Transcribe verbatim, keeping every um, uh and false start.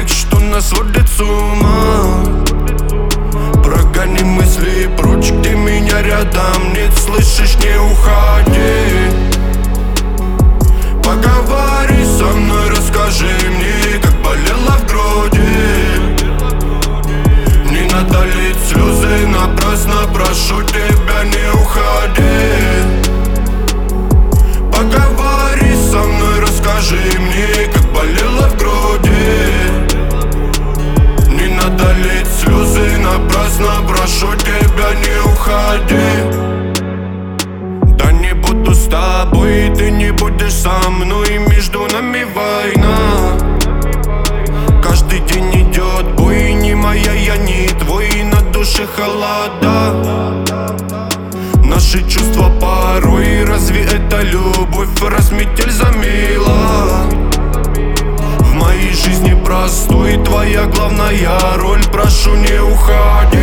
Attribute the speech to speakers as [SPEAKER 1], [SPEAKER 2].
[SPEAKER 1] что нас сводит с ума. Прогони мысли прочь, где меня рядом нет. Слышишь, не уходи. Поговори со мной, расскажи мне, как болело в груди. Не надо лить слезы напрасно, прошу тебя, не уходи. Поговори со мной, расскажи мне, как болело в груди. Не надо лить слезы напрасно, прошу тебя, не уходи. Да не буду с тобой, и ты не будешь со мной, между нами война. Каждый день идет бой, не моя, я не твой, на душе холода. Наши чувства порой, разве это любовь? Разметель замила. В моей жизни простой твоя главная роль, прошу, не уходи.